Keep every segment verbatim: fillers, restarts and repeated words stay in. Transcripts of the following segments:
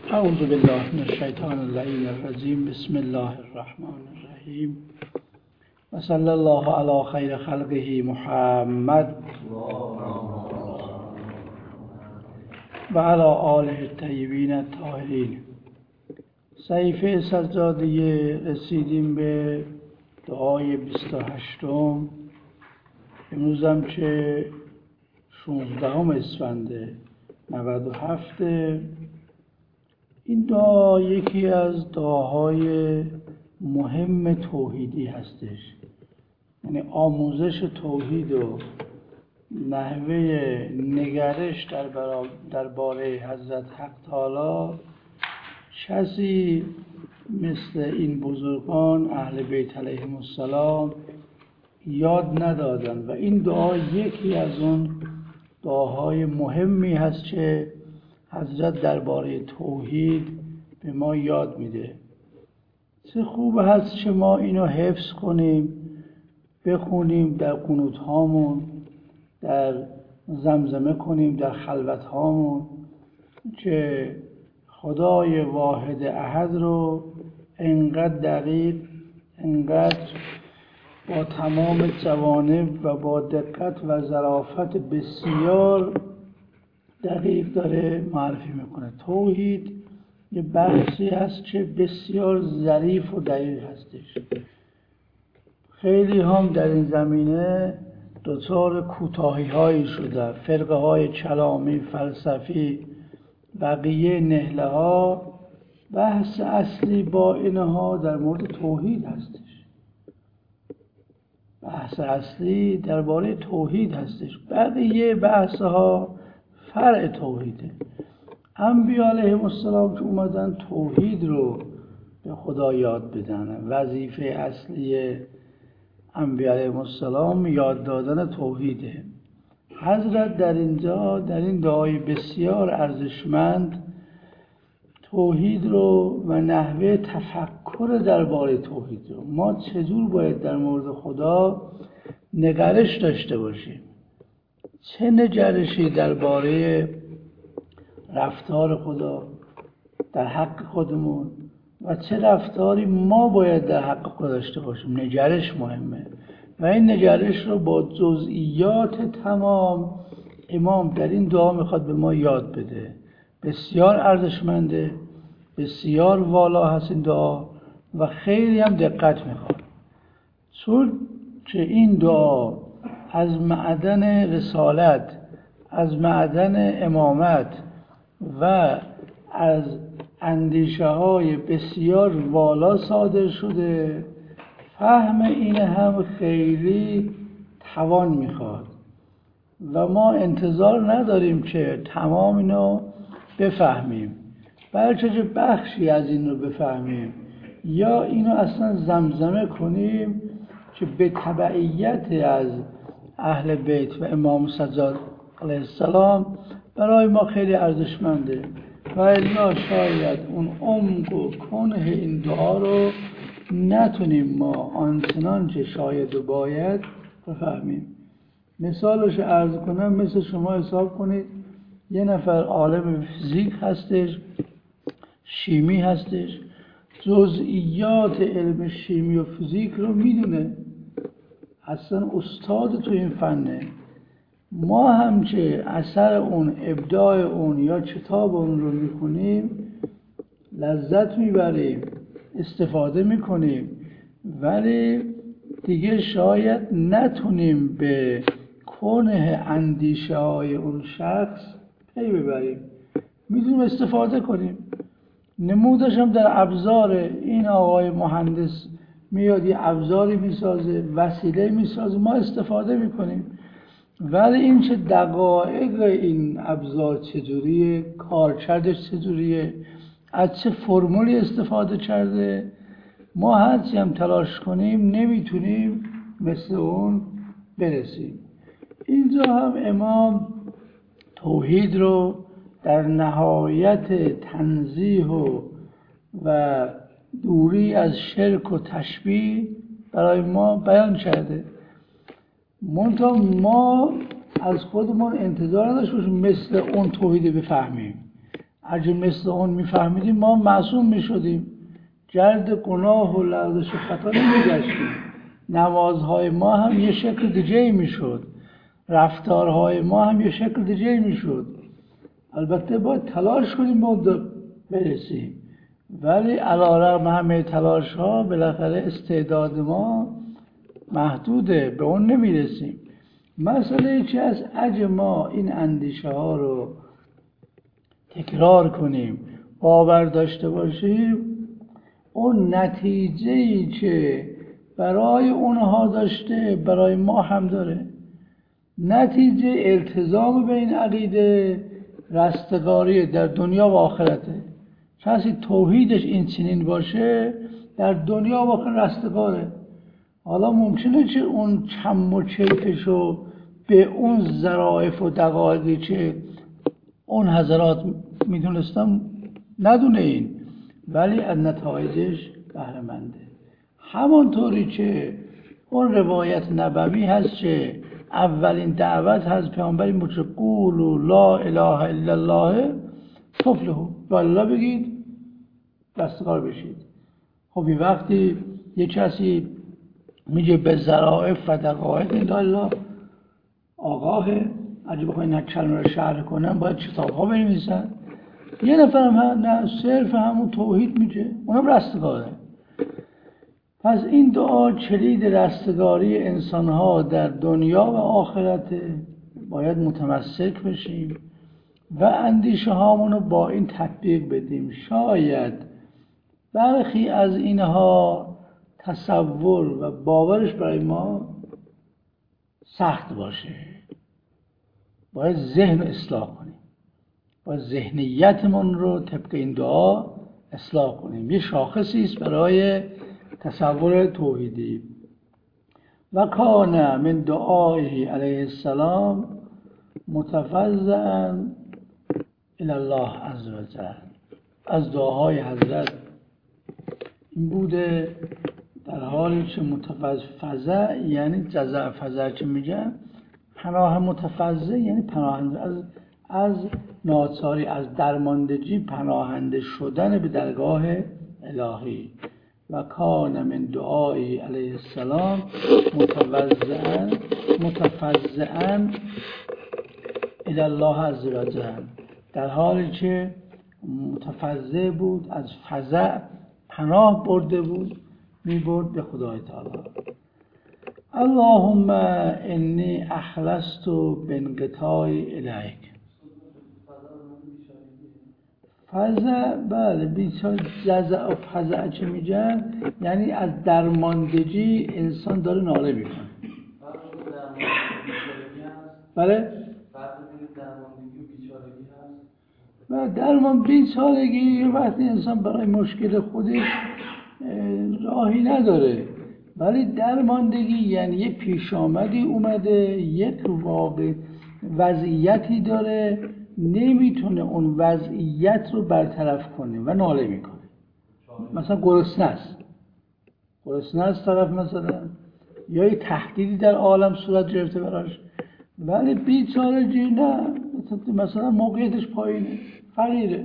اعوذ بالله من الشیطان اللعین الرجیم. بسم الله الرحمن الرحیم و صلی الله علی خیر خلقه محمد و علی آله الطیبین الطاهرین. صحیفه سجادیه رسیدیم به دعای بیست و هشتم. امروزم که شانزدهم اسفند نود و هفت. این دعا یکی از دعاهای مهم توحیدی هستش، یعنی آموزش توحید و نحوه نگرش در درباره حضرت حق تعالی کسی مثل این بزرگان اهل بیت علیهم السلام یاد ندادن و این دعا یکی از اون دعاهای مهمی هست که حضرت درباره توحید به ما یاد میده. چه خوب هست که ما اینو حفظ کنیم، بخونیم، در قنوت هامون، در زمزمه کنیم، در خلوت هامون، که خدای واحد احد رو انقدر دقیق، انقدر با تمام جوانب و با دقت و ظرافت بسیار دقیق داره معرفی میکنه. توحید یه بحثی هست که بسیار ظریف و دقیق هستش. خیلی هم در این زمینه دچار کوتاهی هایی شده، فرقه های کلامی، فلسفی، بقیه نهله ها. بحث اصلی با اینها در مورد توحید هستش. بحث اصلی درباره توحید هستش، بقیه بحث ها فرع توحیده. انبیاء علیهم السلام که اومدن توحید رو به خدا یاد بدن، وظیفه اصلی انبیاء علیهم السلام یاد دادن توحیده. حضرت در اینجا در این دعای بسیار ارزشمند توحید رو و نحوه تفکر درباره توحید رو، ما چجور باید در مورد خدا نگرش داشته باشیم، چه نگرشی درباره رفتار خدا در حق خودمون و چه رفتاری ما باید در حق خدا داشته باشیم. نگرش مهمه و این نگرش رو با جزئیات تمام امام در این دعا میخواد به ما یاد بده. بسیار ارزشمنده، بسیار والا هست این دعا و خیلی هم دقت میخواد، چون که این دعا از معدن رسالت، از معدن امامت و از اندیشه های بسیار والا صادر شده. فهم این هم خیلی توان میخواد و ما انتظار نداریم که تمام اینو بفهمیم، بلکه چه بخشی از این رو بفهمیم یا اینو اصلا زمزمه کنیم که به تبعیت از اهل بیت و امام سجاد علیه السلام برای ما خیلی ارزشمنده و الا شاید اون عمق و کنه این دعا رو نتونیم ما آنچنان که شاید و باید بفهمیم. مثالش عرض کنم، مثل شما حساب کنید یه نفر عالم فیزیک هستش، شیمی هستش، جزئیات علم شیمی و فیزیک رو میدونه، اصلا استاد تو این فنه. ما هم که اثر اون، ابداع اون یا کتاب اون رو میخونیم، لذت میبریم، استفاده میکنیم، ولی دیگه شاید نتونیم به کنه اندیشه های اون شخص پی ببریم. میتونیم استفاده کنیم. نمودش هم در ابزار. این آقای مهندس میاد یه ابزاری میسازه، وسیله میسازه، ما استفاده میکنیم، ولی این چه دقایق این ابزار چجوریه، کارکردش چجوریه، از چه فرمولی استفاده کرده، ما هرچی هم تلاش کنیم نمیتونیم مثل اون برسیم. اینجا هم امام توحید رو در نهایت تنزیه و, و دوری از شرک و تشبیه برای ما بیان کرده. منتها ما از خودمون انتظار نداشته باشیم مثل اون توحید بفهمیم. اگه مثل اون میفهمیدیم ما معصوم میشدیم، جرد گناه و لغزش خطا نمیگشتیم، نمازهای ما هم یه شکل دیگه میشد، رفتارهای ما هم یه شکل دیگه میشد. البته باید تلاش کنیم به اون برسیم، ولی علیرغم همه تلاش ها بالاخره استعداد ما محدوده، به اون نمیرسیم. مسئله چی است؟ اگه ما این اندیشه ها رو تکرار کنیم، باور داشته باشیم، اون نتیجه‌ای که برای اونها داشته برای ما هم داره. نتیجه التزام به این عقیده رستگاری در دنیا و آخرته. کسی توحیدش این چنین باشه در دنیا و آخرت رستگاره. حالا ممکنه که اون چم و چیتشو به اون ظرافت و دقایقی که اون حضرات میدونستم ندونه این، ولی از نتایجش بهره منده. همانطوری که اون روایت نبوی هست که اولین دعوت هست پیامبری مچه قولوا لا اله الا الله تفلحوا، لا اله بگید رستگار بشید. خب یه وقتی یه کسی میگه به ظرافت و دقایق لا اله آگاهه، اگه بخواین هر کلمه رو شرح کنن باید کتاب ها بنویسن. یه نفر هم نه صرف همون توحید میگه، اونم رستگاره. پس این دعا کلید رستگاری انسان ها در دنیا و آخرت، باید متمسک بشیم و اندیشه هامونو با این تطبیق بدیم. شاید برخی از اینها تصور و باورش برای ما سخت باشه، باید ذهن اصلاح کنیم، باید ذهنیتمون رو طبق این دعا اصلاح کنیم. یه شاخصی است برای تصور توحیدی. و کان من دعای علیه السلام متفضلا الی الله عز و جل. از دعاهای حضرت این بوده در حالی که متفضل یعنی جزع فضل که میگن پناه متفضل یعنی پناهنده از از ناچاری، از درماندگی پناهنده شدن به درگاه الهی. و کان من دعای علیه السلام متوضعا متفضعا الی الله عز و جل، در حالی که متفضع بود، از فزع پناه برده بود، می برد به خدای تعالی. اللهم انی اخلصت بانقطاع الیک. فزع بله بیچاره، جزع و فزع چه میگن؟ یعنی از درماندگی انسان داره ناله میکنه. بله و درمان بیچارگی وقتی انسان برای مشکل خودش راهی نداره، ولی درماندگی یعنی یه پیش آمدی اومده، یک واقع وضعیتی داره، نمیتونه اون وضعیت رو برطرف کنه و ناله میکنه. مثلا گرسنه است گرسنه است طرف مثلا، یا یه تهدیدی در عالم صورت گرفته براش، ولی بیچارگی نه، مثلا موقعیتش پایینه، فقیره.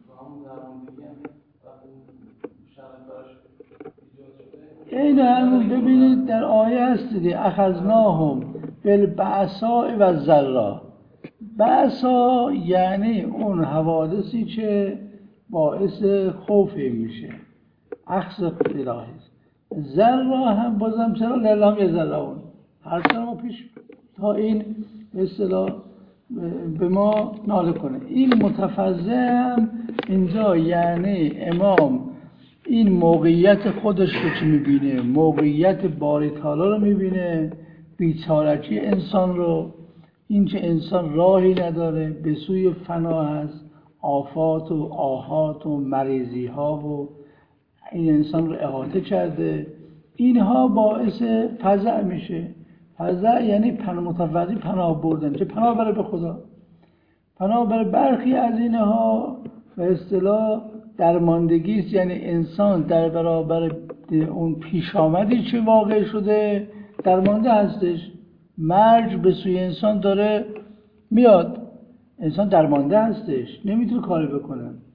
این همون ببینید در آیه هست دیگه، اخذناهم بالبأساء و الضراء. بأسا یعنی اون حوادثی که باعث خوفی میشه، اخذ الهی است. ضرا هم بازم چرا لله یضرعون، هر چرا ما پیش تا این به اصطلاح به ما ناله کنه. این متفضع هم اینجا یعنی امام این موقعیت خودش رو که میبینه، موقعیت باری تعالی رو میبینه، بیچارگی انسان رو، این که انسان راهی نداره، به سوی فنا هست، آفات و آهات و مریضی ها و این انسان رو احاطه کرده، اینها باعث فزع میشه. فزع یعنی پناه متفضع، پناه بردن، که پناه بره به خدا، پناه بره. برخی از اینها به اصطلاح درماندگی است، یعنی انسان در برابر اون پیش آمدی چه واقع شده درمانده هستش، مرگ به سوی انسان داره میاد، انسان درمانده هستش، نمیتونه کاری بکنه.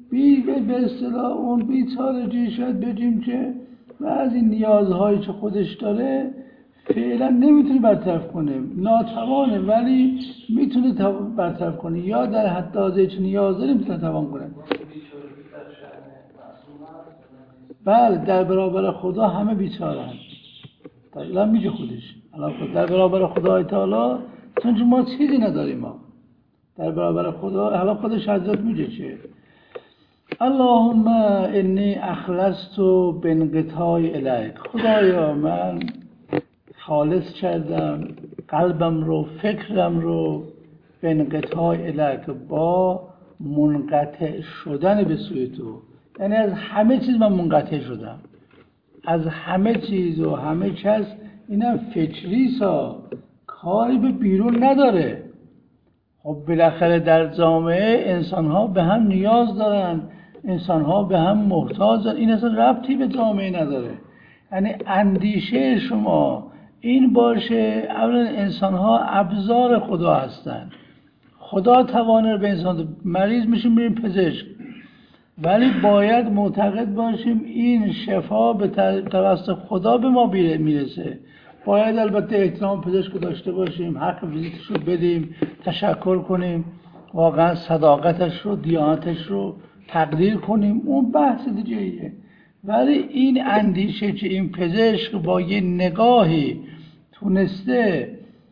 بی به اصطلاح اون بیچارگی شاید بگیم که بعضی نیازهایی که خودش داره فعلا نمیتونه برطرف کنه، ناتوانه، ولی میتونه برطرف کنه، یا در حد حاضر چه نیاز داره میتونه توان کنه. بله در برابر خدا همه بیچاره هست. الان میگه خودش الان خود در برابر خدای تعالی چون ما چیزی نداریم، ما در برابر خدا الان خودش حضرت میگه چه اللهم انی اخلصت بانقطاع الیک، خدایا من خالص کردم قلبم رو، فکرم رو، بانقطاع الیک، با منقطع شدن به سوی تو، یعنی از همه چیز من منقطع شدم، از همه چیز و همه کس. اینم فکری سا کاری به بیرون نداره. خب بالاخره در جامعه انسان ها به هم نیاز دارن، انسان ها به هم محتاجن، این اصلا ربطی به جامعه نداره. یعنی اندیشه شما این باشه اولا انسان ها ابزار خدا هستن، خدا توانه به انسان مریض میشیم بریم پزشک، ولی باید معتقد باشیم این شفا به توسط خدا به ما میرسه. باید البته احترام پزشک داشته باشیم، حق ویزیتش رو بدیم، تشکر کنیم، واقعا صداقتش رو، دیانتش رو تقدیر کنیم، اون بحث دیگه ایه. ولی این اندیشه که این پزشک با یه نگاهی تونسته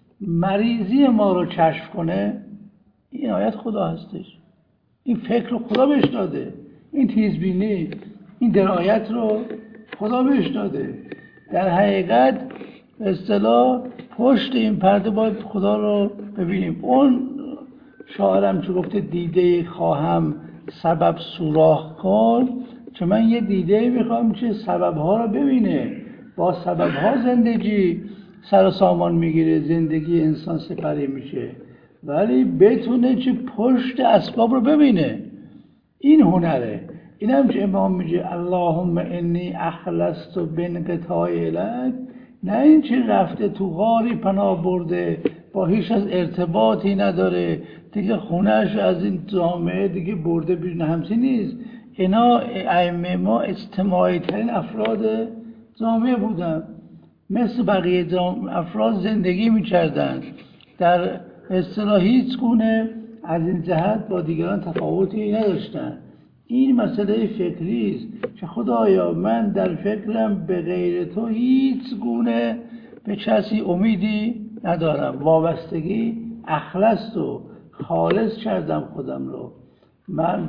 مریضی ما رو کشف کنه، این آیت خدا هستش، این فکر رو خدا بهش داده، این تیزبینی، این درایت رو خدا بهش داده. در حقیقت به اصطلاح پشت این پرده باید خدا رو ببینیم. اون شاعرم چه گفته دیده خواهم سبب سوراخ کن، چون من یه دیده میخوام که سببها رو ببینه، با سببها زندگی سر و سامان میگیره، زندگی انسان سپری میشه، ولی بتونه که پشت اسباب رو ببینه. این هنره. این هم که امام میگه اللهم انی اخلصت بانقطاع الیک، نه این چه رفته تو غاری پناه برده، با هیچ از ارتباطی نداره دیگه، خونهش از این جامعه دیگه برده بیرون، همچین نیست. اینا ائمه ما اجتماعی ترین افراد جامعه بودن، مثل بقیه افراد زندگی میکردن، در اصطلاح هیچ گونه از این جهت با دیگران تفاوتی نداشتن. این مسئله فکری است که خدایا من در فکرم به غیر تو هیچ گونه به کسی امیدی ندارم، وابستگی اخلصت و خالص کردم خودم رو، من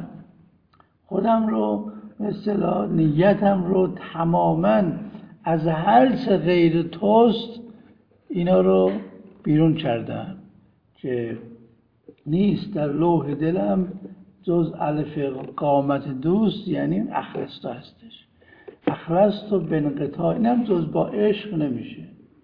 خودم رو به اصطلاح نیتم رو تماما از هر چه غیر توست اینا رو بیرون کردم که نیست در لوح دلم جز الف قامت دوست، یعنی اخلصت هستش. اخلصت و بانقطاع، اینم جز با عشق نمیشه،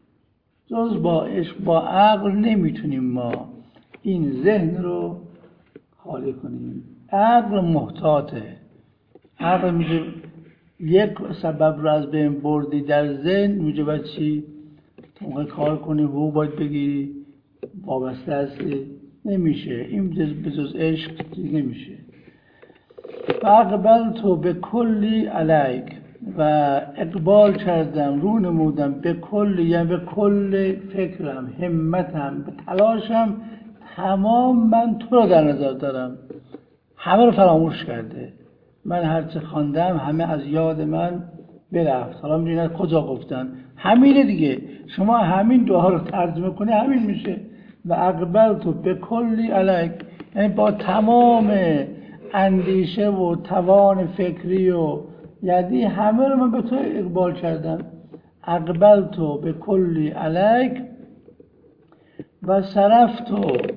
جز با عشق، با عقل نمیتونیم ما این ذهن رو خالی کنیم. عقل محتاطه، عقل میگه یک سبب رو از بین بردی در ذهن، میگه باید چی؟ موقع کار کنی، حقوق باید بگیری، وابسته هستی، نمیشه. این به جز عشق نمیشه. فاقبلت به کلی علیک، و اقبال کردم، رو نمودم به کلی، یعنی به کل فکرم، همتم، به تلاشم، تمام من تو رو در نظر دارم، همه رو فراموش کرده. من هرچه خواندم همه از یاد من برفت. حالا میدونید کجا گفتن؟ همینه دیگه. شما همین دعا رو ترجمه کنی همین میشه. و اقبلت به کلی علیک، یعنی با تمام اندیشه و توان فکری و یعنی همه رو من به تو اقبال کردم. اقبلت به کلی علیک و صرفت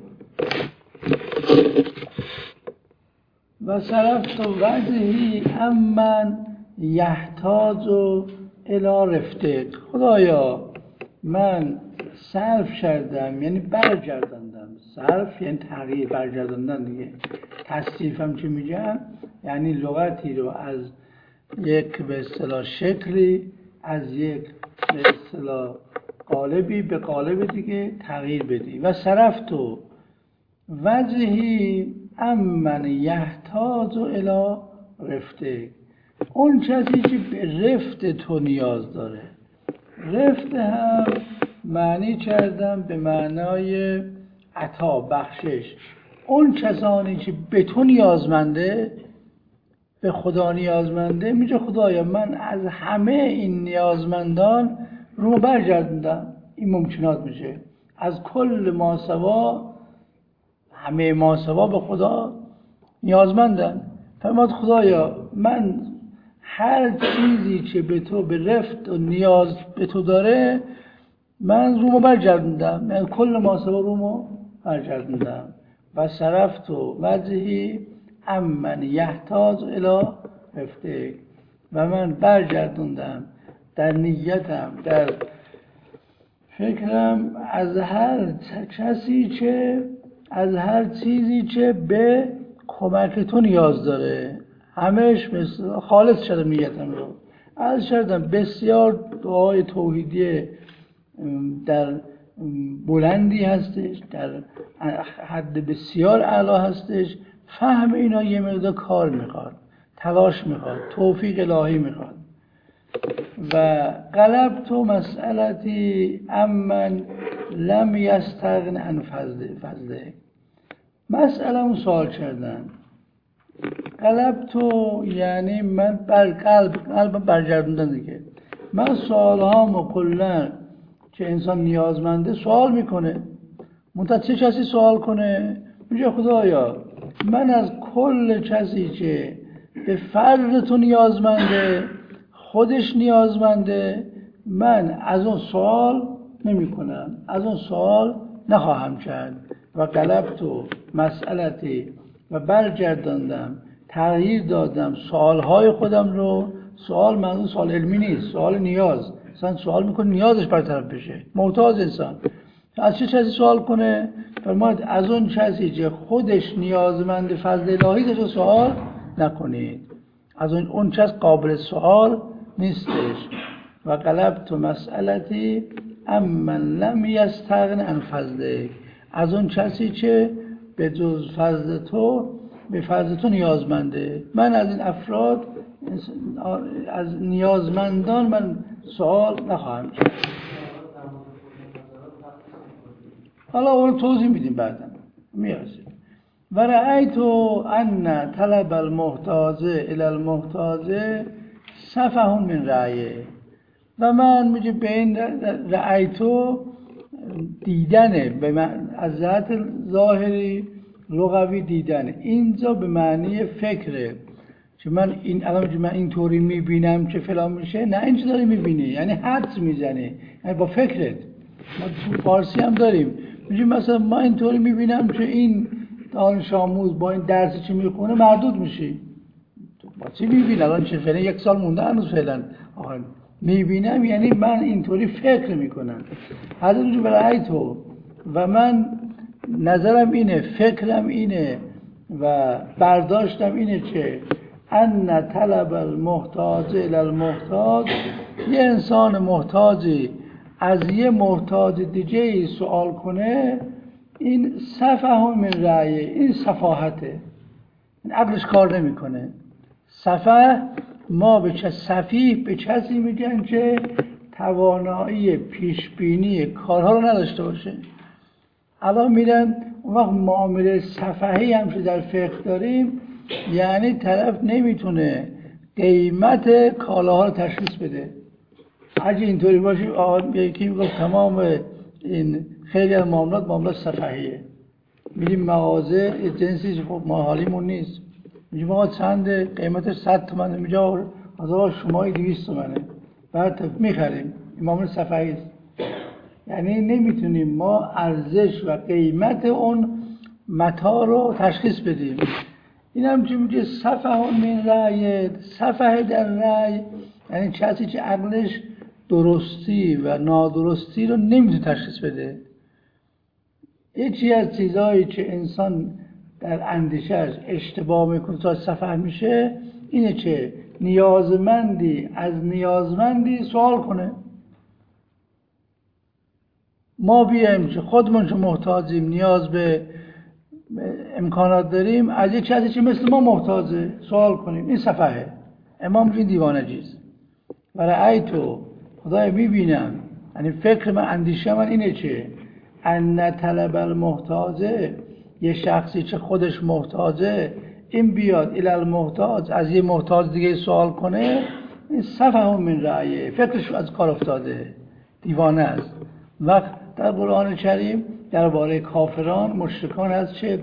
و صرفت وجهی امن یحتاج الی رفتک. خدایا من صرف کردم، یعنی برگرداندم. صرف یعنی تغییر، برگرداندن دیگه. تصریفم چه میگم؟ یعنی لغتی رو از یک به اصطلاح شکلی، از یک به اصطلاح قالبی به قالب دیگه تغییر بدی. و صرفتو وجهی امن یحتاج الی رفته. اون کسی که به رفت تو نیاز داره. رفت هم معنی کردم به معنای عطا، بخشش. اون کسانی که به تو نیازمنده، به خدا نیازمنده، میگه خدایا من از همه این نیازمندان رو برگردوندم. این ممکنات میشه. از کل ماسوا، همه ماسوا به خدا نیازمندن. فرماد خدایا من هر چیزی که به تو به رفت و نیاز به تو داره من رومو برگردوندم، من کل ماسوا رومو برگردوندم. و صرفت و وجهی امن یحتاج الی رفته، و من برگردوندم در نیتم، در فکرم، از هر کسی که از هر چیزی که به کمک تو نیاز داره. همش مثل خالص شدم نیتم رو از شدم. بسیار دعای توحیدی در بلندی هستش، در حد بسیار اعلی هستش. فهم اینا یه مقدار کار میخواد، تلاش میخواد، توفیق الهی میخواد. و قلبت مسئلتی امن لم یستغن عن فضله. مسئله‌مو سوال کردن. قلبت یعنی من بر قلب قلب برگردوندن دیگه. من سوالهامو کلا که انسان نیازمنده سوال میکنه. منتها چه کسی سوال کنه؟ میگه خدایا من از کل کسی که به فرد تو نیازمنده، خودش نیازمنده، من از اون سوال نمی کنم، از اون سوال نخواهم کرد. و قلبت مسئلتی، و برگرداندم، تغییر دادم سوالهای خودم رو. سوال منظور سوال علمی نیست، سوال نیاز. انسان سوال میکنه نیازش برطرف بشه. محتاج انسان از چه کسی سوال کنه؟ فرماید از اون کسی که خودش نیازمند فضل الهی داره سوال نکنید. از اون اون کس قابل سوال نیستش. و قلبت مسئلتی امن لم یستغن عن فضلک. از اون کسی که به جز فضل تو، به فضل تو نیازمنده. من از این افراد، از نیازمندان من سوال نخواهم کرد. حالا اون توضیح میدیم بعدا میارسیم. و رأیت ان طلب المحتاج الی المحتاج سفه من رأیه. و من میگه به این رأیت دیدنه، به از جهت ظاهری لغوی دیدنه. اینجا به معنی فکره که من این الان من اینطوری میبینم که فلان میشه. نه اینجا داری میبینی یعنی حدس میزنی، یعنی با فکرت. ما تو فارسی هم داریم میگیم مثلا ما اینطوری میبینم که این دانش آموز با این درسی که میخونه مردود میشی. با چی میبینی الان چه فعلا یک سال مونده هنوز فعلا میبینم، یعنی من اینطوری فکر میکنم. حضرت برای تو و من نظرم اینه، فکرم اینه و برداشتم اینه که ان طلب المحتاج الی المحتاج، یه انسان محتاجی از یه محتاج دیگه سوال کنه، این سفه من رأیه، این سفاهته، این عقلش کار نمیکنه. سفه ما به چه سفیه به کسی میگن که توانایی پیشبینی کارها رو نداشته باشه. الان میرن اون وقت معامله سفهی هم که در فقه داریم، یعنی طرف نمیتونه قیمت کالاها رو تشخیص بده. اگه اینطوری باشه یکی میگه تمام این خیلی از معاملات معاملات سفهیه. میگیم مغازه جنسی خب ما حالیمون نیست، میگیم آقا چند قیمتش صد تومنه، میگه آقا شما دویست تومنه، بعد میخریم. این معامله سفهی است. یعنی نمیتونیم ما ارزش و قیمت اون متاع رو تشخیص بدیم. این هم که میگه سفه من رأی، سفه در رأی یعنی کسی که عقلش درستی و نادرستی رو نمیتونه تشخیص بده. یکی از چیزهایی که انسان در اندیشه‌اش اشتباه میکنه تا سفه میشه اینه که نیازمندی از نیازمندی سوال کنه. ما بیایم که خودمون که محتاجیم نیاز به امکانات داریم از یک کسی که مثل ما محتاجه سوال کنیم. این سفهه. امام این دیوانه جیز برای تو خدای میبینم، یعنی فکر من، اندیشه من اینه چه ان طلب المحتاجه، یه شخصی که خودش محتاجه این بیاد الی المحتاج از یه محتاج دیگه سوال کنه، این سفه من رأیه، فکرش از کار افتاده، دیوانه است. وقت در قرآن کریم درباره کافران مشرکان هست چه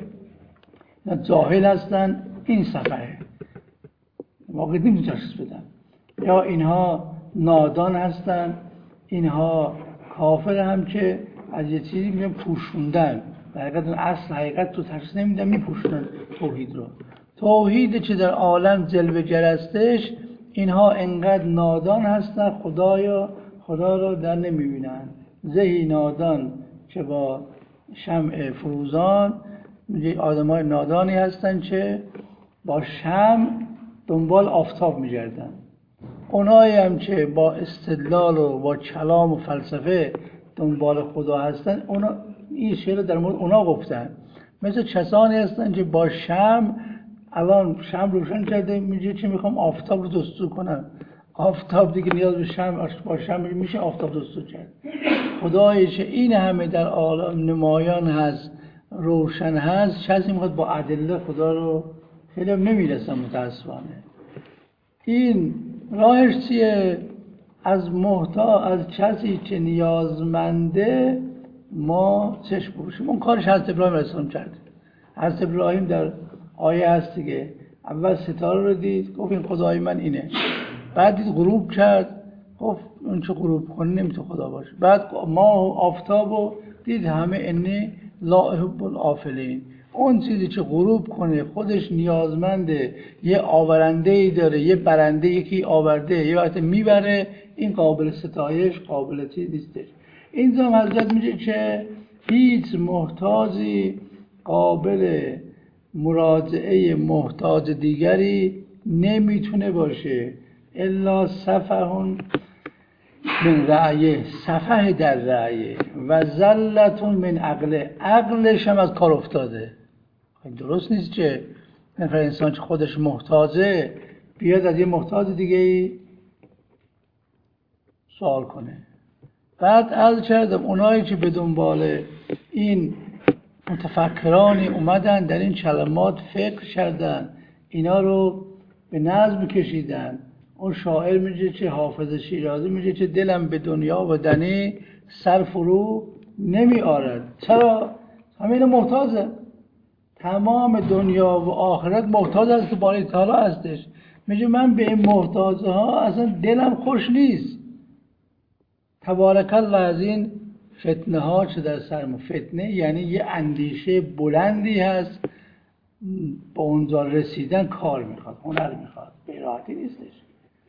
جاهل هستن، این سفهه واقعی نمیتونن تشخیص بدن، یا اینها نادان هستن، اینها کافر هم که از یه چیزی میگن پوشوندن، در حقیقت اصل حقیقت تو تشخیص نمیدن، میپوشونن توحید رو. توحید چه در عالم جلوه گرستش، اینها انقدر نادان هستن خدایا خدا را در نمیبینن. زهی نادان که با شمع فروزان، میگه آدمای نادانی هستن که با شمع دنبال آفتاب میگردن. اونایی هم که با استدلال و با کلام و فلسفه دنبال خدا هستن، اونا این شعر در مورد اونا گفتن. مثل کسانی هستن که با شمع، الان شمع روشن کرده میگه که میخوام آفتاب رو جستجو کنم، آفتاب دیگه نیاز به شمع، با شمع میشه آفتاب جستجو کرد. خدایی که این همه در عالم نمایان هست، روشن هست، کسی میخواد با ادله خدا رو خیلی هم نمیرسن متاسفانه. این راهش چیه؟ از محتاج، از کسی که نیازمنده ما چشم بپوشیم. اون کارش حضرت ابراهیم علیه السلام کرد. حضرت ابراهیم در آیه هست دیگه، اول ستاره رو دید گفت این خدای من اینه، بعد دید غروب کرد گفت اون چه غروب کنه نمیتونه خدا باشه، بعد ماه و آفتاب رو دید همه انی لا احب الافلین، اون چیزی که غروب کنه خودش نیازمنده، یه آورنده‌ای داره، یه برنده یکی آورده یه وقت میبره، این قابل ستایش قابل چیز نیستش. اینجا حضرت میگه که هیچ محتاجی قابل مراجعه محتاج دیگری نمیتونه باشه الا سفهون من رأیه، سفه در رأیه و زلتون من عقله، عقلش هم از کار افتاده. درست نیست که نفر انسان که خودش محتاجه بیاد از یه محتاج دیگه ای سوال کنه. بعد عرض کردم اونایی که به دنبال این متفکرانی اومدن در این کلمات فکر کردن، اینا رو به نظم کشیدن. اون شاعر میگه که حافظ شیرازی میگه که دلم به دنیا و دنی سر فرو نمی آرد. چرا؟ همین محتاجه، تمام دنیا و آخرت محتاج است، باری تعالی هستش. میگه من به این محتاجه ها اصلا دلم خوش نیست. تبارک الله از این فتنه ها چه در سرم، فتنه یعنی یه اندیشه بلندی هست، با اونجا رسیدن کار میخواد، هنر میخواد، به راحتی نیستش.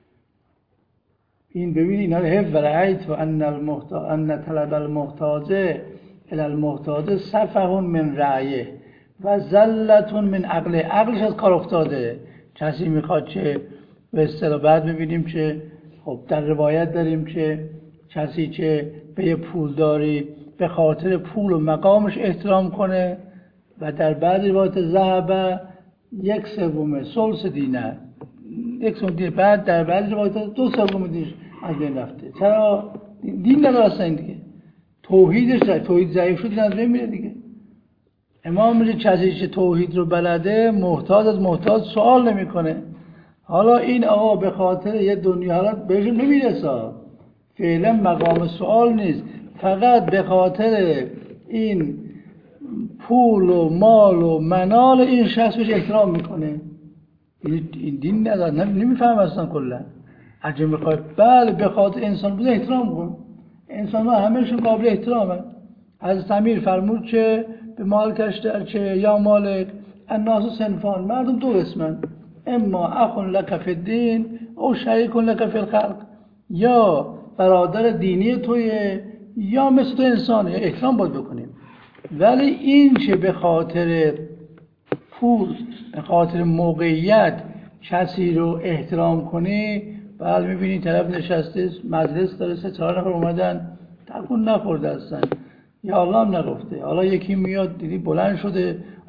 این ببینید اینا رو حفظ و رعایت و ان المحتاج ان طلب المحتاج الی المحتاج سفه من رعیه و زلتون من عقله، عقلش از کار افتاده. کسی میخواد که به اصطلاح بعد ببینیم که خب در روایت داریم که کسی که به یه پولداری به خاطر پول و مقامش احترام کنه و در بعضی روایت ذهب یک سوم ثلث دینه، یک سوم دینه، بعد در بعضی روایت دو سوم دینش از بین رفته. چرا؟ دین نداره اصلا دیگه، توحیدش ضعیف، توحید ضعیف شد، این از بین میره دیگه. امام میگه کسی که توحید رو بلده محتاج از محتاج سوال نمیکنه. حالا این آقا به خاطر یه دنیا حالت بهش نمیرسه، فعلا مقام سوال نیست، فقط به خاطر این پول و مال و منال این شخص بهش احترام میکنه. این دین نداره، نمیفهم اصلا کلا. اگه میخوای بله به خاطر انسان بوده احترام کن، انسان ها همهشون قابل احترامه. از امیر فرمود که به مال کشتر که یا مالک الناس صنفان، مردم دو قسمن، اما اخون لک فی الدین او شریک لک فی الخلق، یا برادر دینی توی یا مثل تو انسانه، یا احترام باید بکنیم. ولی این که به خاطر پول، به خاطر موقعیت کسی رو احترام کنی، بعد میبینی طرف نشسته مجلس داره، سه چهار نفر اومدن تکون نخورده هستن یا الله هم نگفته، حالا یکی میاد دیدی بلند شده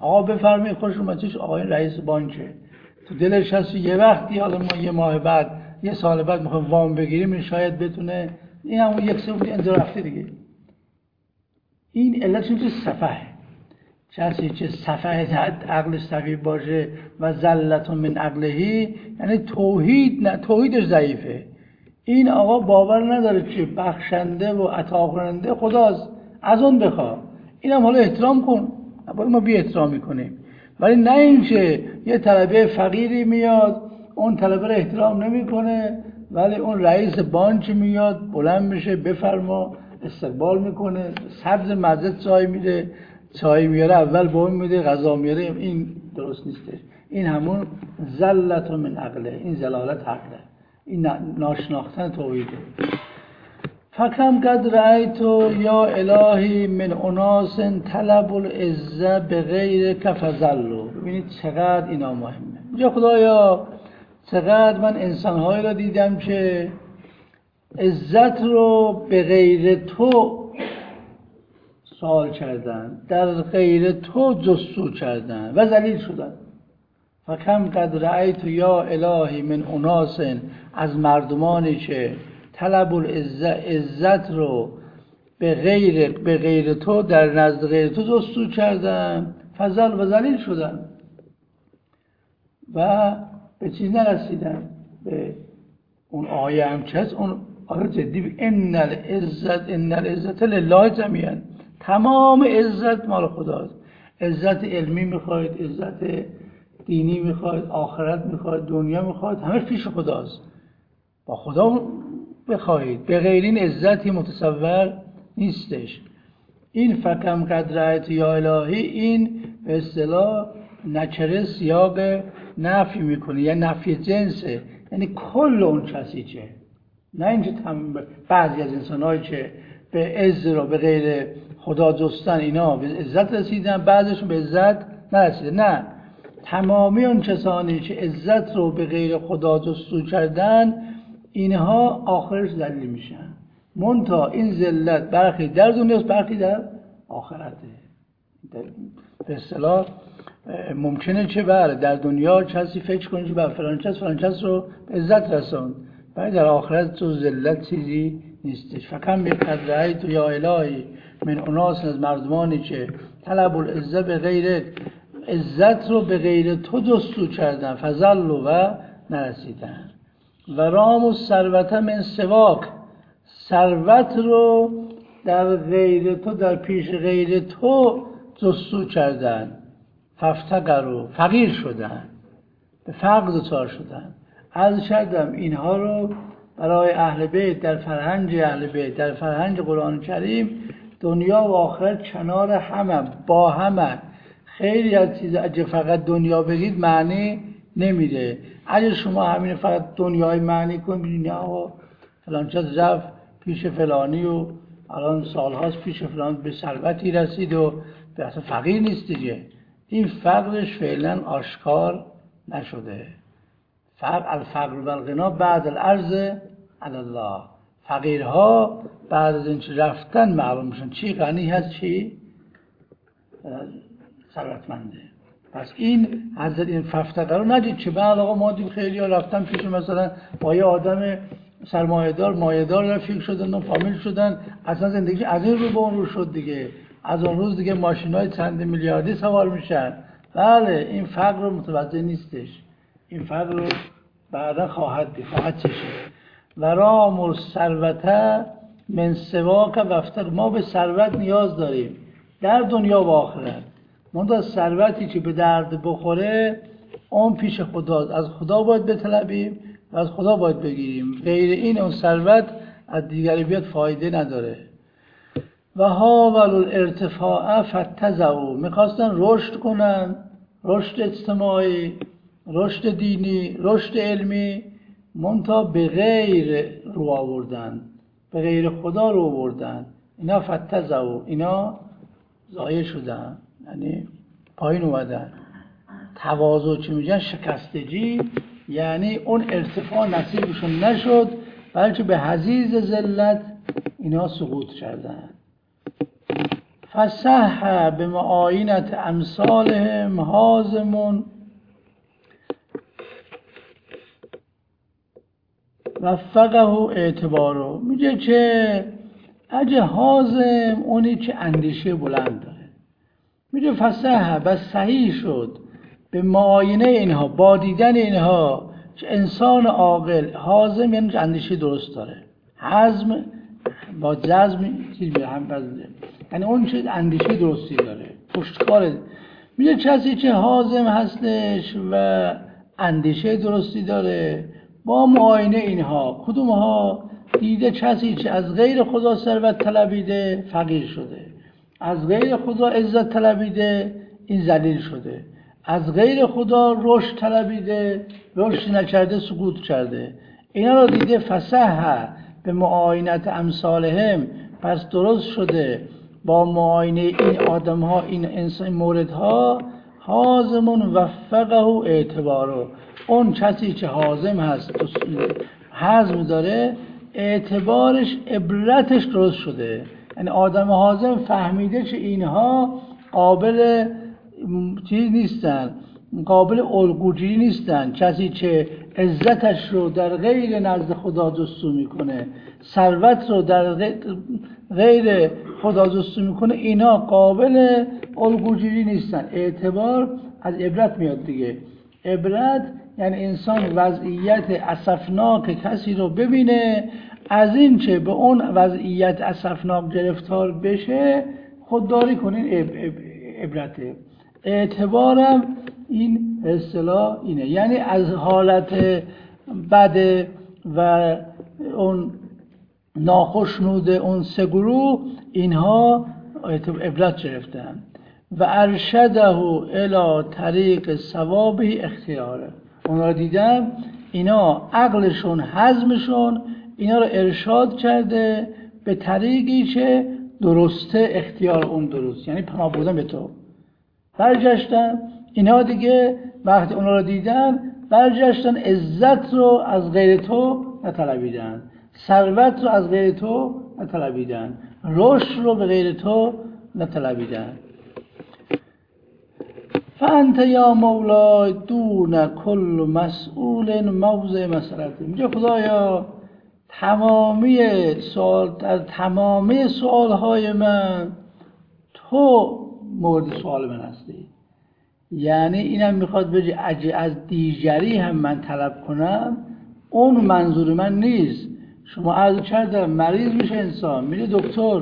آقا بفرمایید خوش اومدید آقای رئیس بانکه، تو دلش هست یه وقتی حالا ما یه ماه بعد یه سال بعد میخوایم وام بگیریم، این شاید بتونه، این همون یک سه بود انجا رفته دیگه. این علتش اینه سفه، کسی که سفه عقلش سفیه باشه و زلت من عقلهی، یعنی توحید نه، توحیدش ضعیفه. این آقا باور نداره که بخشنده و عطا کننده خداست، از اون بخواه. اینم حالا احترام کن، باید ما بی احترامی کنیم، ولی نه اینکه یه طلبه فقیری میاد اون طلبه رو احترام نمیکنه، ولی اون رئیس بانک میاد بلند میشه بفرما استقبال میکنه، سبز مزه چای میده، چای میاره اول با اون میده، غذا میاره. این درست نیسته، این همون زلت من عقله، این زلالت عقله، این ناشناختن توحیده. فکم قد رأیتو یا الهی من اناس طلب العزه بغیر کفزلو. ببینید چقدر اینا مهمه. اینجا خدایا چقدر من انسانهایی را دیدم که عزت رو به غیر تو سوال کردن، در غیر تو جستجو کردن و ذلیل شدن. فکم قد رأیتو یا الهی من اناس، از مردمانی که طلب العزت، عزت رو به غیر به غیر تو، در نزد غیر تو جستجو کردن، فضل و ذلیل شدن و به چیز نرسیدن، به اون آیه هم که هست، اون آیه جدی، ان العزت ان العزت لله جمیعا، تمام عزت مال خداست. عزت علمی میخواید، عزت دینی میخواید، آخرت میخواید، دنیا میخواید، همه پیش خداست. با خدا بخواهید، به غیر این عزتی متصور نیستش. این فکم قد رأیت یا الهی، این به اصطلاح نکره سیاق نفی میکنه، یا نفی جنسه، یعنی کل اون کسی که، نه اینکه بعضی از انسان‌هایی که به عز رو به غیر خدا جستن اینا به عزت رسیدن، بعضشون به عزت نرسیدن. نه، تمامی اون کسانی که عزت رو به غیر خدا جستجو کردن، اینها آخرش ذلیل میشن. منتها این ذلت برخی در دنیاست، برخی در آخرته. به اصطلاح ممکنه که بله در دنیا کسی فکر کنه که بر فلان کس فلان کس رو به عزت رسوند، ولی در آخرت تو ذلت چیزی نیستش. فکم بقد رأیت یا الهی من اناس، از مردمانی که طلب العزه به غیر عزت رو به غیر تو جستجو کردن، فضلوا و نرسیدن. و رام و ثروت من سواک، ثروت رو در غیر تو، در پیش غیر تو جستجو کردن، فافتقروا، فقیر شدن، به فقر دچار شدن. عرض کردم اینها رو برای اهل بیت، در فرهنگ اهل بیت، در فرهنگ قرآن کریم، دنیا و آخرت کنار همه، با همه. خیلی از چیزا اگه فقط دنیا بگید معنی نمیده. اگه شما همین فقط دنیای معنی کنید، نه آقا فلان کس رفت پیش فلانی و الان سالهاست پیش فلان به ثروتی رسید و به اصلا فقیر نیست دیگه. این فقرش فعلا آشکار نشده. فقر الفقر و الغنا بعد العرض علی الله. فقیرها بعد از اینکه رفتن معلوم میشن چی غنی هست چی ثروتمنده. پس این حضرت این ففتقه رو ندید که بعد آقا ما دیم خیلی ها رفتن پیش مثلا با یه آدم سرمایه‌دار مایه‌دار رفیق شدن و فامیل شدن، اصلا زندگی از این رو به اون رو شد دیگه. از اون روز دیگه ماشینای چند میلیاردی سوار میشن. بله این فقر رو متوجه نیستش، این فقر رو بعدا خواهد دید، خواهد چشید. و رام الثروت من سواک و افتقر، ما به ثروت نیاز داریم در دنیا و آخرت. منتها ثروتی که به درد بخوره اون پیش خداست، از خدا باید بطلبیم و از خدا باید بگیریم. غیر این اون ثروت از دیگری بیاد فایده نداره. و ها ولو الارتفاع فتزعوا، میخواستن رشد کنن، رشد اجتماعی، رشد دینی، رشد علمی، منتها به غیر رو آوردن، به غیر خدا رو آوردن. اینا فتزعوا، اینا ضایع شدن، یعنی پایین اومدن. تواضع چی میگن؟ شکستگی، یعنی اون ارتفاع نصیبشون نشد، بلکه به حضیض ذلت اینا سقوط کردن. فصح به معاینت امثالهم حازمون وفقه اعتبارو. میگه که اگه حازم اونی که اندیشه بلند داره، میگه فصح بس صحیح شد به معاینه اینها، با دیدن اینها، که انسان عاقل حازم یعنی که اندیشه درست داره. حزم با جزم چیز به هم بزنه، یعنی اون چه اندیشه درستی داره، پشتکار. میگه کسی که حازم هستش و اندیشه درستی داره، با معاینه اینها، کدوم ها؟ دیده کسی که از غیر خدا ثروت طلبیده فقیر شده، از غیر خدا عزت طلبیده این ذلیل شده، از غیر خدا رشد طلبیده رشد نکرده سقوط کرده. اینا رو دیده فصح به معاینت امثالهم، پس درست شده با معاینه این آدم ها، این انسان مورد ها، حازمون وفقه اعتبارو. اون کسی که حازم هست، حزم داره، اعتبارش عبرتش درست شده. یعنی آدم حازم فهمیده که اینها قابل چیز نیستن، قابل الگوگیری نیستن. کسی که عزتش رو در غیر نزد خدا جستجو میکنه، ثروت رو در غیر خدا جستجو میکنه، اینا قابل الگوگیری نیستن. اعتبار از عبرت میاد دیگه. عبرت یعنی انسان وضعیت اسفناک کسی رو ببینه، از این چه به اون وضعیت اسفناک گرفتار بشه خودداری کنین. عبرته. اعتبارم این اصطلاح اینه، یعنی از حالت بد و اون ناخشنود اون سه گروه اینها عبرت گرفتن. و ارشده الی طریق ثوابه اختیاره. اونا رو دیدم اینا عقلشون حزمشون اینا رو ارشاد کرده به طریقی که درسته، اختیار اون درست، یعنی پناه بردن به تو. برگشتن اینا دیگه وقتی اونا رو دیدن برگشتن عزت رو از غیر تو نطلبیدن، ثروت رو از غیر تو نطلبیدن، رشد رو به غیر تو نطلبیدن. فانت یا مولای دون کل مسئول موضع مسئلتی. میگه خدایا تمامی سوال، در تمامی سوالهای من تو مورد سوال من هستی. یعنی اینم میخواد بگه اگه از دیگری هم من طلب کنم اون منظور من نیست. شما عرض کردم مریض میشه انسان، میره دکتر،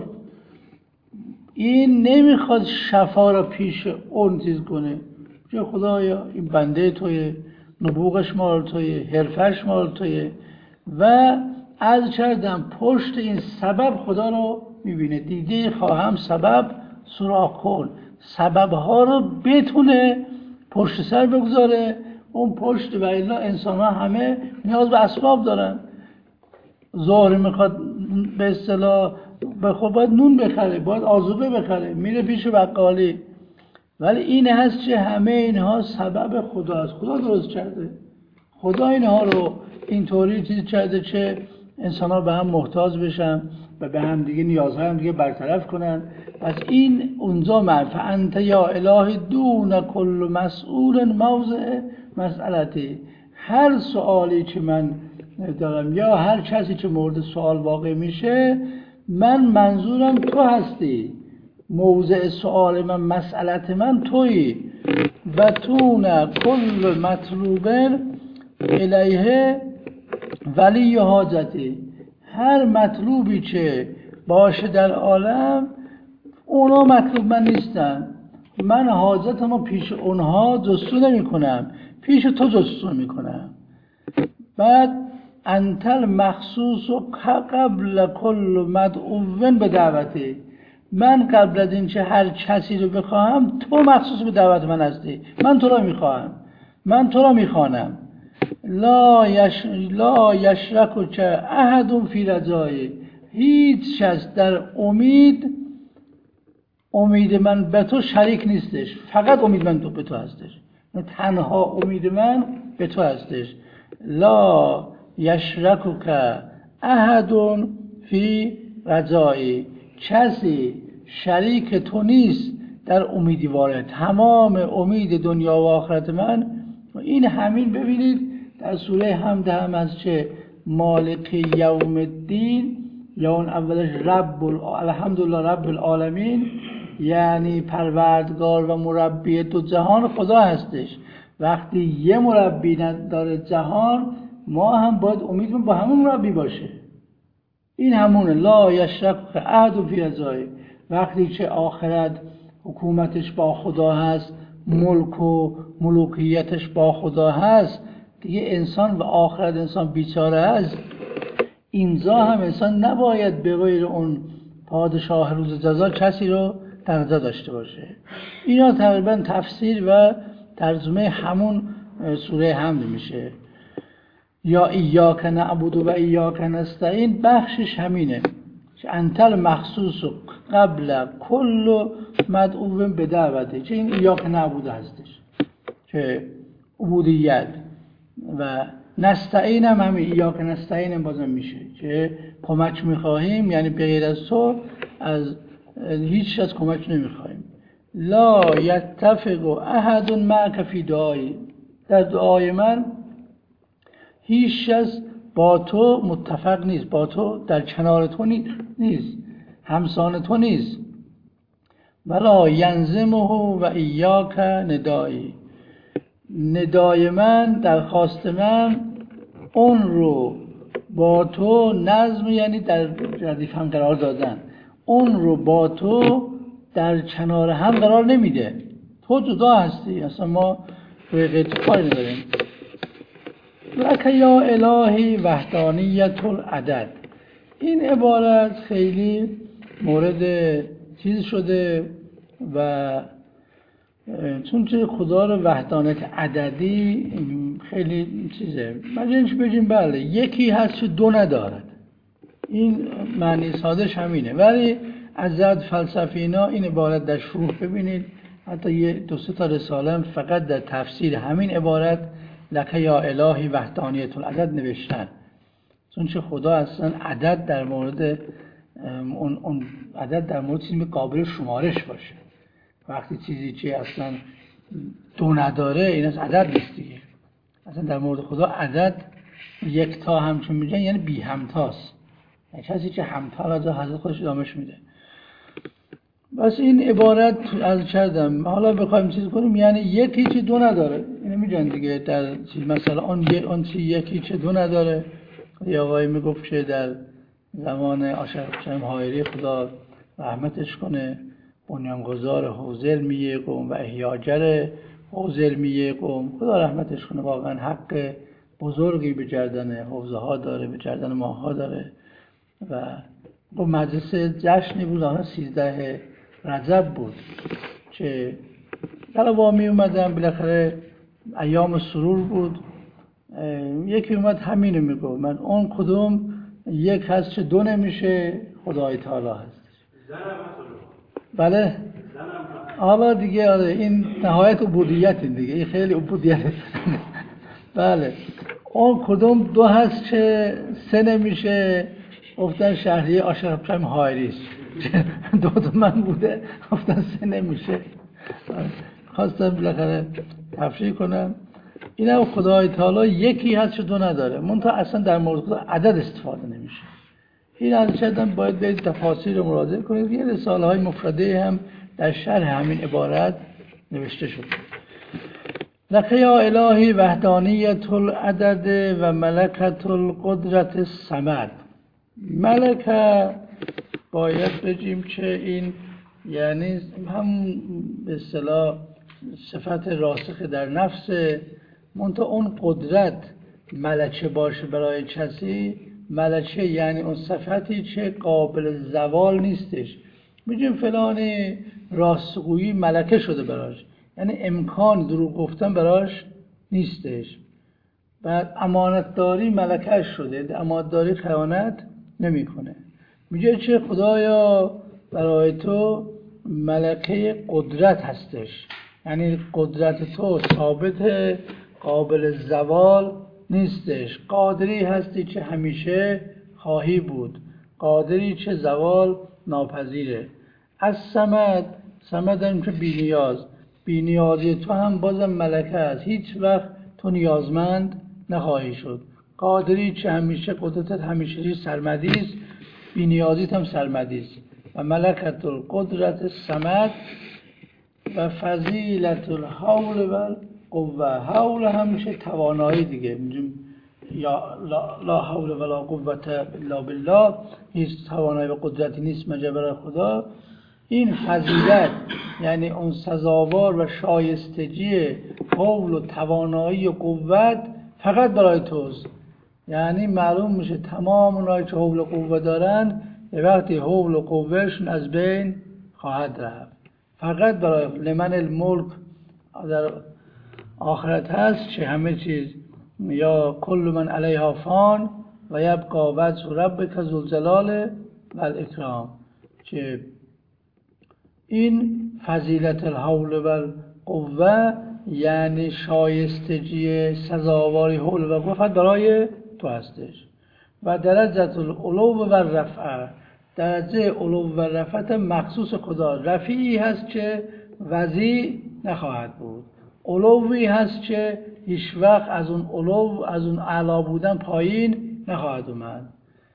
این نمیخواد شفا را پیش اون چیز کنه. که خدایا این بنده توی، نبوغش مال توی، حرفش مال توی. و عرض کردم پشت این سبب خدا رو میبینه. دیده خواهم سبب سراغ کن، سبب ها رو بتونه پشت سر بگذاره. اون پشت و الا انسان ها همه نیاز به اسباب دارن. ظاهر میخواد به اصطلاح بخواد باید نون بخره، باید آذوقه بخره، میره پیش بقالی. ولی این هست که همه اینها سبب خداست. خدا درست کرده، خدا اینها رو اینطوری چیز کرده که انسان ها به هم محتاج بشن و به هم دیگه نیازهای هم دیگه برطرف کنن. پس این اونجا معرفه انت یا الهی دون کل مسئول موضع مسئلتی. هر سوالی که من دارم یا هر کسی که مورد سوال واقع میشه، من منظورم تو هستی، موضع سوال من، مسئلت من تویی. و تون کل مطلوبن الیه ولی حاجتی. هر مطلوبی که باشه در عالم اونا مطلوب من نیستن، من حاجتمو پیش اونها جستجو نمی کنم، پیش تو جستجو می کنم. بعد انتل مخصوص و قبل کل مدعوون به دعوتی. من قبل از این که هر کسی رو بخواهم تو مخصوص به دعوت من هستی. من تو رو میخواهم، من تو رو میخوانم. لا یش لا یشرک که احد فی رجایی. هیچ کس در امید امید من به تو شریک نیستش. فقط امید من به تو هستش، تنها امید من به تو هستش. لا یشرک که احد فی رجایی. کسی شریک تو نیست در امیدواره، تمام امید دنیا و آخرت من. این همین ببینید در سوره حمد هم از چه مالک یوم الدین، یا اون اولش رب الحمدلله رب العالمین، یعنی پروردگار و مربی دو جهان خدا هستش. وقتی یه مربی نداره جهان، ما هم باید امیدمون با همون مربی باشه. این همونه، لا یشرک احد فی رضای. وقتی چه آخرت حکومتش با خدا هست، ملک و ملوکیتش با خدا هست، دیگه انسان و آخرت انسان بیچاره هست. اینجا هم انسان نباید به غیر اون پادشاه روز جزا کسی رو در نظر داشته باشه. اینا تقریبا تفسیر و ترجمه همون سوره حمد میشه. یا ایاک نعبد و ایاک نستعین بخشش همینه، انتل مخصوص قبل کل مدعو به دعوته، چه این ایاک نعبد هستش که عبودیت، و نستعین هم همین ایاک نستعین هم بازم میشه که کمک میخواهیم، یعنی به غیر از تو از هیچ از کمک نمیخواهیم. لا یتفق احد معک فی دعایی، در دعای من هیچ از با تو متفق نیست، با تو در کنار تو نیست، همسان تو نیست. ولا ینظمه و ایاک ندایی، ندای من، درخواست من اون رو با تو نظم، یعنی در ردیف هم قرار دادن، اون رو با تو در کنار هم قرار نمیده. تو جدا هستی، اصلا ما روی غیرت کاری نداریم. لک یا الهی وحدانیت العدد، این عبارت خیلی مورد چیز شده و چون که خدا رو وحدانیت عددی خیلی چیزه، مجنش بگیم بله یکی هست که دو ندارد، این معنی سادش همینه. ولی از زد فلسفی اینا این عبارت در شروع ببینید، حتی یه دو سه تا رساله فقط در تفسیر همین عبارت لک یا الهی وحدانیت العدد نوشتن، چون که خدا اصلا عدد در مورد اون, اون عدد در مورد چیزی قابل شمارش باشه. وقتی چیزی که اصلا دو نداره این از عدد نیست دیگه. اصلا در مورد خدا عدد یک تا همچون میگن یعنی بی همتاست، یعنی کسی که همتا را از حضرت خودش دامش میده. بس این عبارت از کردم حالا بخوایم چیز کنیم، یعنی یکی چه دو نداره، اینو میگن دیگه در چیز مثلا اون اون چی یکی چه دو نداره. یه آقایی میگفت که در زمان آشرف حایری خدا رحمتش کنه، بنیانگذار حوزه علمیه قم و احیاگر حوزه علمیه قم، خدا رحمتش کنه، واقعا حق بزرگی به گردن حوزه ها داره، به گردن ماها داره. و با مجلس جشنی بود، آن سیزده رجب بود که طلبا می اومدن، بالاخره ایام سرور بود. یکی اومد همینو میگو، من اون کدوم یک هست که دو نمیشه، خدای تعالی هست. بله حالا دیگه آره این نهایت عبودیت دیگه، این خیلی عبودیت. بله اون کدوم دو هست که سه نمیشه، گفتن شهریه آشرف شم حایریست. دو تا من بوده، گفتن سه نمیشه. خواستم بالاخره تفریح کنم. این هم خدای تعالی یکی هست که دو نداره، منتها اصلا در مورد خدا عدد استفاده نمیشه. این از شدن باید برید تفاسیر رو مراجعه کنید. یه رساله های مفرده هم در شرح همین عبارت نوشته شد. لک یا الهی وحدانیت العدد و ملکت القدرت الصمد. ملکه باید بگیم که این یعنی هم به اصطلاح صفت راسخ در نفس، منتها اون قدرت ملکه باشه برای کسی، ملکه یعنی اون صفتی که قابل زوال نیستش. میگیم فلانی راستگویی ملکه شده براش، یعنی امکان دروغ گفتن براش نیستش. بعد امانتداری ملکه شده، امانتداری خیانت نمیکنه. میگه چه خدایا برای تو ملکه قدرت هستش، یعنی قدرت تو ثابت، قابل زوال نیستش. قادری هستی که همیشه خواهی بود، قادری که زوال ناپذیره. از صمد، صمد هم که بی نیاز، بی نیازی تو هم بازم ملکه است، هیچ وقت تو نیازمند نخواهی شد. قادری که همیشه قدرتت همیشه سرمدی است، بی نیازیت هم سرمدی است. و ملکت القدرت صمد و فضیلت الحول و قوه. حول همیشه توانایی دیگه، یا لا, لا حول ولا قوت الا بالله، هیچ توانایی و قدرتی نیست مگر برای خدا. این فضیلت یعنی اون سزاوار و شایستگی حول و توانایی و قوت فقط برای توست. یعنی معلوم میشه تمام اونایی که حول و قوه دارن یه وقتی حول و قوهشون از بین خواهد رفت. فقط برای لمن الملک در آخرت هست که همه چیز یا کل من علیها فان و یبقى وجه ربک ذو الجلال و الاکرام، که این فضیلت الحول و قوه یعنی شایستگی سزاواری حول و قوه برای تو هستش. و درجت العلو و رفعه، درجه علو و رفعت مخصوص خدا، رفیعی هست که وضیع نخواهد بود، علوی هست که هیچ وقت از اون علو از اون اعلا بودن پایین نخواهد اومد.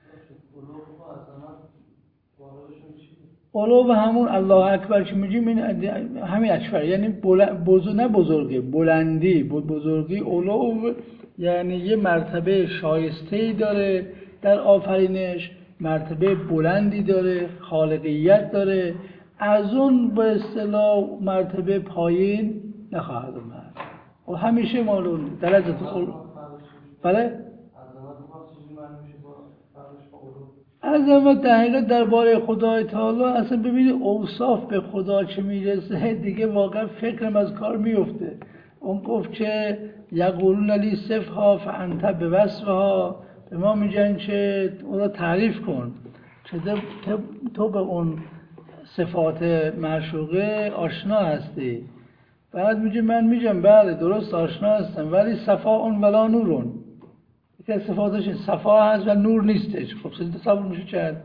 علو همون الله اکبر که میگیم همین اکبر یعنی بزرگ، نه بزرگی، بلندی، بزرگی. علو یعنی یه مرتبه شایسته‌ای داره در آفرینش، مرتبه بلندی داره، خالقیت داره، از اون به اصطلاح مرتبه پایین نخواهد اومد. و همیشه معلوم درجه علو. بله؟ عظمت در حقیقت درباره خدای تعالی اصلا ببینید اوصاف به خدا چه میرسه دیگه واقعا فکرم از کار میفته. اون گفت که یقولون لی صفها فانت بوصفها، به ما میگن که اون رو تعریف کن که تو به اون صفات معشوقه آشنا هستی. بعد میگه من میگم بله درست آشنا هستم، ولی صفا اون ولا نورون، یکی از صفاتش صفا هست و نور نیستش. خب تصور میشه کرد.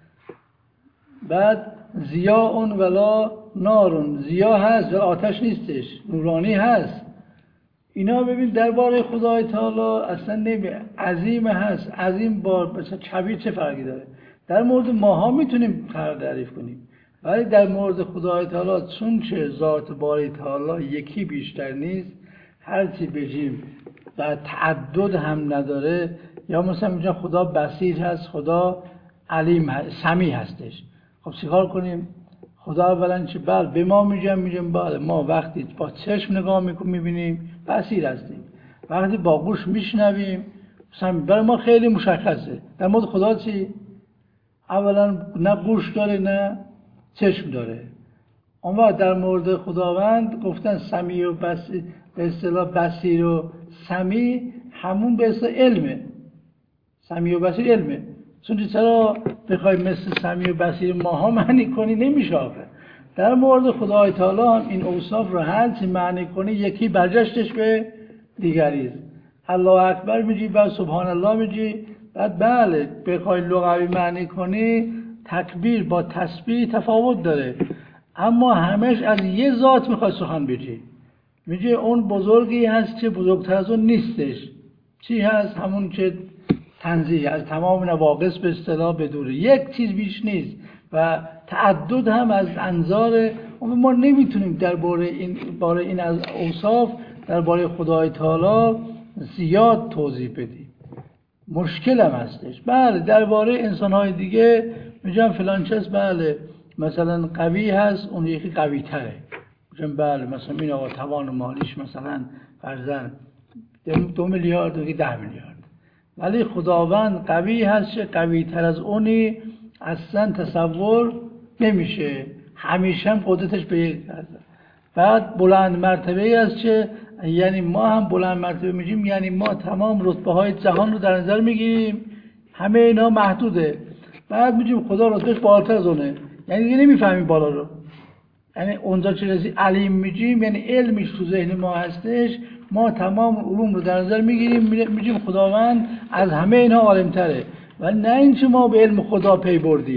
بعد ضیا اون ولا نارون، ضیا هست و آتش نیستش، نورانی هست. اینا ببین درباره خدای تعالی اصلا نمی عظیم هست. عظیم با مثلا کبیر چه فرقی داره؟ در مورد ماها میتونیم تعریف کنیم، ولی در مورد خدای تعالی چون که ذات باری تعالی یکی بیشتر نیست، هرچی بگیم و تعدد هم نداره. یا مثلا میگن خدا بصیر هست، خدا علیم هست، سمیع هستش. خب چیکار کنیم؟ خدا اولا چه بله به ما میگن میگن بله ما وقتی با چشم نگاه میکنیم میبینیم بصیر هستیم، وقتی با گوش میشنویم مثلا برای ما خیلی مشخصه. در مورد خدا چی؟ اولا نه گوش داره نه چشم داره. اون وقت در مورد خداوند گفتن سمیع و بصیر، به اصطلاح بصیر و سمیع همون به اصطلاح علمه. سمیع و بصیر علمه. چون چرا بخوای مثل سمیع و بصیر ماها معنی کنی نمیشه آخه. در مورد خدای تعالی هم این اوصاف رو هر چی معنی کنی یکی برجشتش به دیگری است. الله اکبر میگی و سبحان الله میگی، بعد بله بخوای لغوی معنی کنی تکبیر با تسبیح تفاوت داره، اما همش از یه ذات میخوای سخن بگی. میگه اون بزرگی هست که بزرگتر از اون نیستش. چی هست؟ همون که تنزیه از تمام نواقص به اصطلاح بدوره، یک چیز بیش نیست و تعدد هم از انظار. ما نمیتونیم درباره این باره این از اوصاف درباره خدای تعالی زیاد توضیح بدیم، مشکل هم هستش. بله درباره انسان‌های دیگه میگم فلان چیز بله مثلا قوی هست، اون یکی قوی تره. میگم بله مثلا این آقا توان مالیش مثلا فرضاً دو میلیارد و ده میلیارد، ولی خداوند قوی هست که قوی تر از اونی اصلا تصور نمیشه، همیشه هم قدرتش به یک هست. بعد بلند مرتبه است که یعنی ما هم بلند مرتبه میگیم، یعنی ما تمام رتبه های جهان رو در نظر میگیریم، همه اینا محدوده. بعد میگیم خدا رتبهش بالاتر از اونه، یعنی دیگه نمیفهمیم بالا رو. یعنی اونجا چه رسی علیم میگیم یعنی علمش تو ذهن ما هستش، ما تمام علوم رو در نظر میگیریم، میگیم خداوند از همه اینا عالم تره، ولی نه اینکه ما به علم خدا پی بردیم.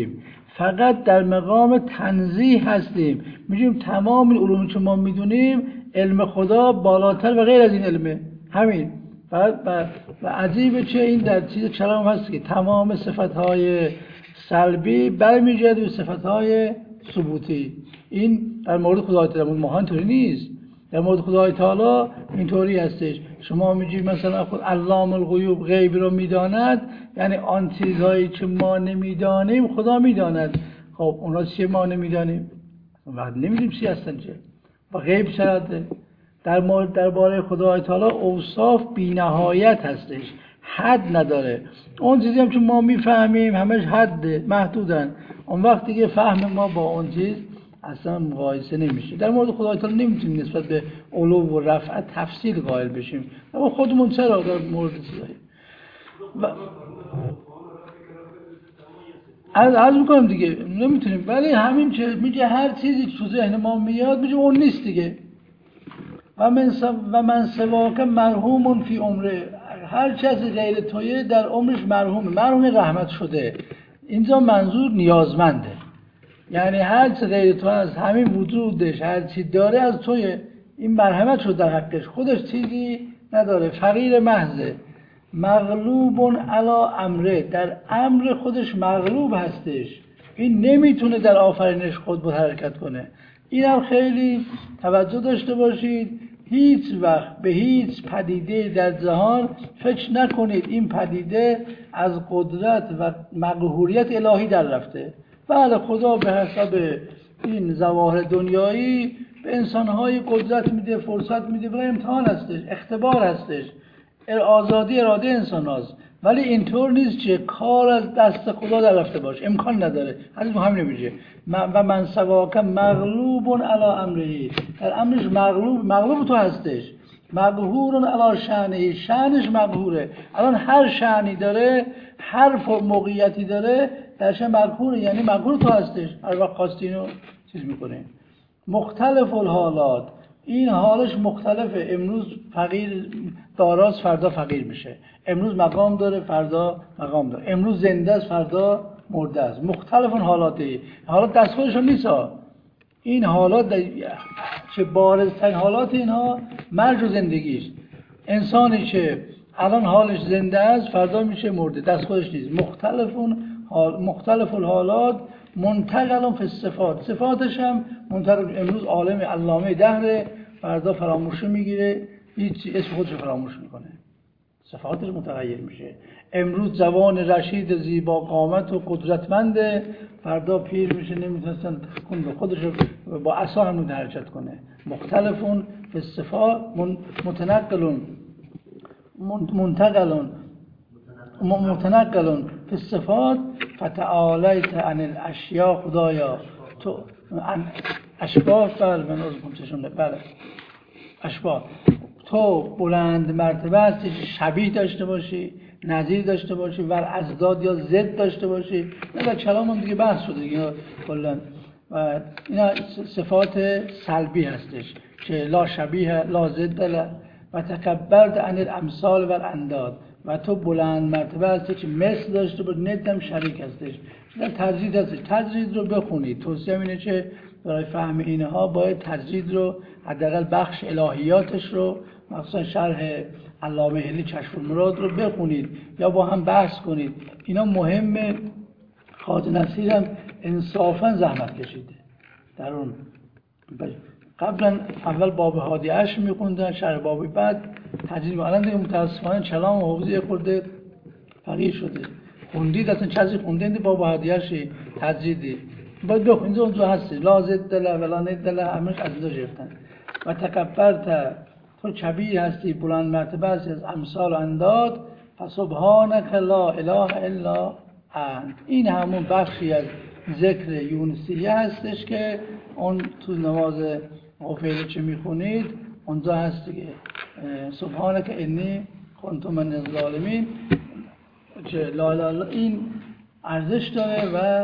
فقط در مقام تنزیه هستیم، میگیم تمام این علومی که ما میدونیم علم خدا بالاتر و غیر از این علمه. همین و, و, و عجیبه چه این در چیز کلام هست که تمام صفتهای سلبی برمیگرده به صفتهای ثبوتی. این در مورد خدای تعالی، ما اینطوری نیست. در مورد خدای تعالی اینطوری هستش، شما میگید مثلا خود علام الغیوب غیب رو میداند، یعنی آن چیزهایی که ما نمیدانیم خدا میداند. خب اونا چیه ما نمیدانیم؟ وقت نمیدونیم چی هستن چه و غیب شده. در مورد درباره خدای تعالی اوصاف بی‌نهایت هستش، حد نداره. اون چیزی هم که ما میفهمیم همش حد محدودن، اون وقتی که فهم ما با اون چیز اصلا مقایسه نمیشه. در مورد خدای تعالی نمیتونیم نسبت به علو و رفعت تفصیل قائل بشیم، اما خودمون چرا در مورد چیزایی و از از میکنم دیگه نمیتونیم. ولی همین که میگه هر چیزی که تو ذهن ما میاد میگه اون نیست دیگه. و من سو و من سواک مرحوم فی عمره، هر کسی غیر تویه در عمرش مرحومه، مرحوم رحمت شده. اینجا منظور نیازمنده، یعنی هر چه غیر تو از همین وجودش هر چی داره از تویه، این مرحمت شد در حقش، خودش چیزی نداره، فقیر محضه. مغلوب علی امره، در امر خودش مغلوب هستش، این نمیتونه در آفرینش خود بود حرکت کنه. این هم خیلی توجه داشته باشید، هیچ وقت به هیچ پدیده در جهان فکر نکنید این پدیده از قدرت و مقهوریت الهی در رفته. بله خدا به حسب این ظواهر دنیایی به انسانهای قدرت میده، فرصت میده، برای امتحان هستش، اختبار هستش، آزادی اراده انسان هاست. ولی اینطور نیست که کار از دست خدا در رفته باشه، امکان نداره. حدیث همین میگه و من سواک مغلوب علی امره، در امرش مغلوب مغلوب تو هستش، مقهور علی شأنه، شأنش مقهوره. الان هر شأنی داره، هر موقعیتی داره درش مقهوره، یعنی مقهور تو هستش، هر وقت خواستی اینو چیز میکنه. مختلف الحالات، این حالش مختلفه، امروز فقیر داراست فردا فقیر میشه، امروز مقام داره فردا مقام داره، امروز زنده است فردا مرده است. مختلف اون حالاته، حالات دست خودشون نیست ها. این حالات چه بارزترین حالات اینها مرج و زندگیش. انسانی که الان حالش زنده است فردا میشه مرده، دست خودش نیست. مختلف اون حال، مختلف الحالات منتقل فی الصفات، صفاتش هم منتقل. امروز عالم علامه دهره، فردا فراموش میگیره، هیچ اسم خودش فراموش میکنه، صفاتش متغیر میشه. امروز جوان رشید زیبا قامت و قدرتمنده، فردا پیر میشه نمیتونستن خودش با عصا هم حرکت کنه. مختلفون فی الصفات، متنقلون منتقلون متنقلون فی الصفات. فتعالیت عن الاشیاء، خدایا تو اشباه، بله من از کنتشون بله اشباه، تو بلند مرتبه هستی، شبیه داشته باشی، نظیر داشته باشی، ور ازداد یا ضد داشته باشی. نه در کلام هم دیگه بحث شده اینا کلا، و اینا صفات سلبی هستش که لا شبیه لا ضد له و تکبرت عن الامثال و الانداد، و تو بلند مرتبه هستی که مثل داشته باشی، ند هم شریک هستش. در تجرید هستش، تجرید رو بخونید. توصیه اینه که برای فهم اینها باید تجرید رو حداقل بخش الهیاتش رو، مثلا شرح علامه حلی کشف المراد رو بخونید یا با هم بحث کنید. اینا مهمه. خواجه نصیر هم انصافا زحمت کشیده در اون. قبلا اول باب هادی عشر میخوندن، شرح بابی، بعد تجرید. الان دیگه متاسفانه کلام و حفظی خورده فقیر شده. خوندید اصلا چیزی خوندید باب هادی عشر تجریدی باید بخونید، اینجا اونجا هستی لا ضد له ولا ند له، همش از اینجا گرفتن. و تکبرت، تو کبیر هستی، بلند مرتبه هستی از امثال و انداد. فسبحانک لا اله الا انت. این همون بخشی از ذکر یونسیه هستش که اون تو نماز غفیره چه میخونید اونجا هست دیگه. سبحانک انی کنت من الظالمین، که لا لا این ارزش داره و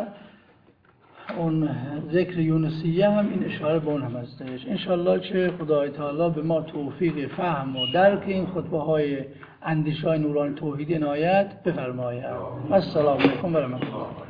اون ذکر یونسیه هم این اشاره به اون هم هستش. انشالله که خدای تعالی به ما توفیق فهم و درک این خطبه های اندیشه‌های نورانی توحید عنایت بفرماید. السلام علیکم و رحمت الله.